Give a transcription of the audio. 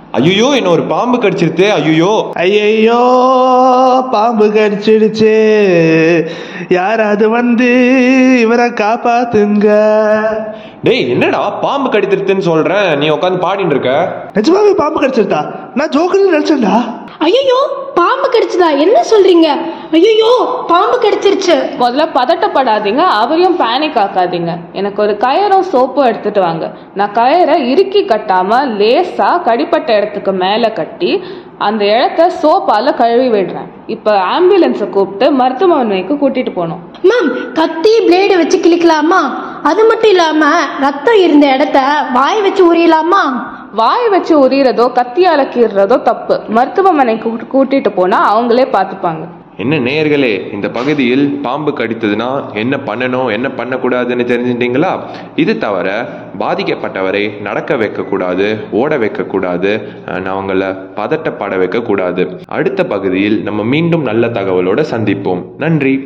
ஐயோ, என்ன ஒரு பாம்பு கடிச்சிருத்தே. ஐயோ ஐயோ, பாம்பு கடிச்சிடுச்சு, யாராவது வந்து இவரை காப்பாத்துங்க. டேய், என்னடா பாம்பு கடிச்சிருத்துன்னு சொல்றேன், நீ உட்காந்து பாடிட்டு இருக்க. நிஜமாவே பாம்பு கடிச்சிருத்தா? நான் ஜோக்குன்னு நினைச்சேன்டா. ஐயோ, பாம்பு கடிச்சதா? என்ன சொல்றீங்க? ஐயோ, பாம்பு கடிச்சிருச்சு. முதல்ல பதட்டப்படாதீங்க, அவரையும் பேனிக் ஆக்காதீங்க. எனக்கு ஒரு கயரும் சோப்பும் எடுத்துட்டு வாங்க. நான் கயரை இறுக்கி கட்டாம லேசா கடிப்பட்ட இடத்துக்கு மேல கட்டி அந்த இடத்த சோப்பால கழுவி விடுறேன். இப்ப ஆம்புலன்ஸை கூப்பிட்டு மருத்துவமனைக்கு கூட்டிட்டு போனோம். மேம், கத்தி பிளேடு வச்சு கிழிக்கலாமா? அது மட்டும் இல்லாம ரத்தம் இருந்த இடத்த வாய் வச்சு உரியலாமா? வாய் வச்சு உரியறதோ கத்தியால கீறதோ தப்பு. மருத்துவமனைக்கு கூட்டிட்டு போனா அவங்களே பார்த்துப்பாங்க. என்ன நேயர்களே, இந்த பகுதியில் பாம்பு கடித்ததுன்னா என்ன பண்ணணும், என்ன பண்ணக்கூடாதுன்னு தெரிஞ்சுட்டீங்களா? இது தவிர பாதிக்கப்பட்டவரை நடக்க வைக்கக்கூடாது, ஓட வைக்கக்கூடாது, அவங்கள பதட்டப்பட வைக்கக்கூடாது. அடுத்த பகுதியில் நம்ம மீண்டும் நல்ல தகவலோட சந்திப்போம். நன்றி.